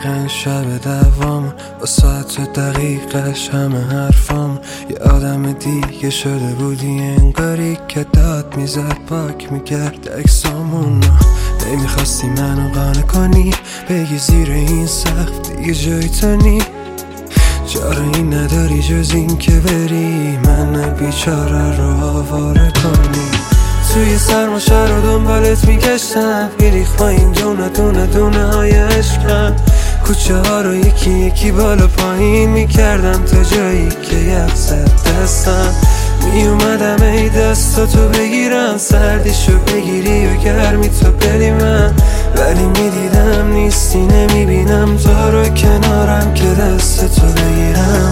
دقیقا شب دوام با ساعت دقیقش همه حرفام یه آدم دیگه شده بودی، انگاری که داد میزد پاک میکرد اکسامون. نمیخواستی منو قانع کنی، بگی زیر این سقف دیگه جای تو نی. چاره این نداری جز این که بری من بیچاره رو آواره کنی. توی سرما شهر رو دنبالت میگشتم، میریخ با این دونه های عشقم. کوچه ها رو یکی یکی بالا پایین میکردم تا جایی که یخ زد دستم. میومدم ای دستاتو بگیرم، سردیشو بگیری و گرمی تو بدی من. ولی میدیدم نیستی، نمیبینم تو رو کنارم که دستتو بگیرم.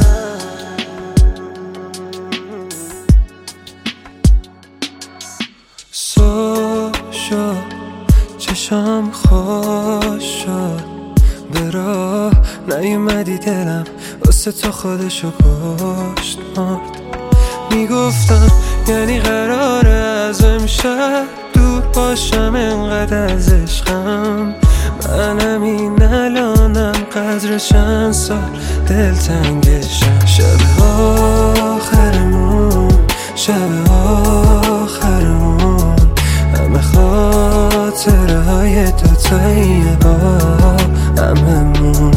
صبح شد چشام خوش شد، به راه نیومدی دلم واسه تو خودشو کشت مرد. میگفتم یعنی قراره از امشب دور باشم، انقدر از عشقم. منم این الانم قدر چند سال دلتنگشم. شب آخرمون، شب آخرمون، همه خاطره های دوتاییه با هممون.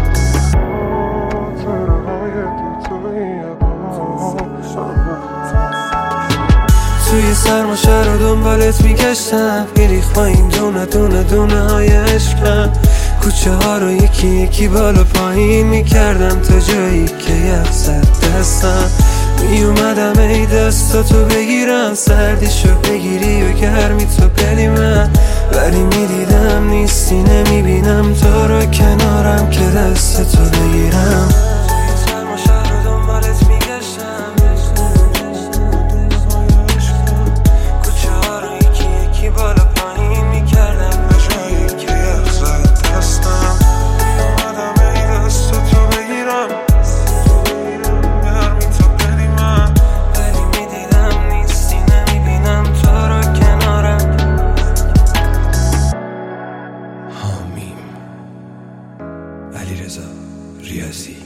توی سرما شهر رو دنبالت میگشتم، میریخ با این دونه های عشقم. کوچه ها رو یکی یکی بالا پایین میکردم تا جایی که یخ زد دستم. میومدم ای دستاتو بگیرم، سردیشو بگیری و گرمی تو بدی من. ولی میدیدم نیستی، نمیبینم تو رو کنارم که دستتو بگیرم. علیرضا ریاضی.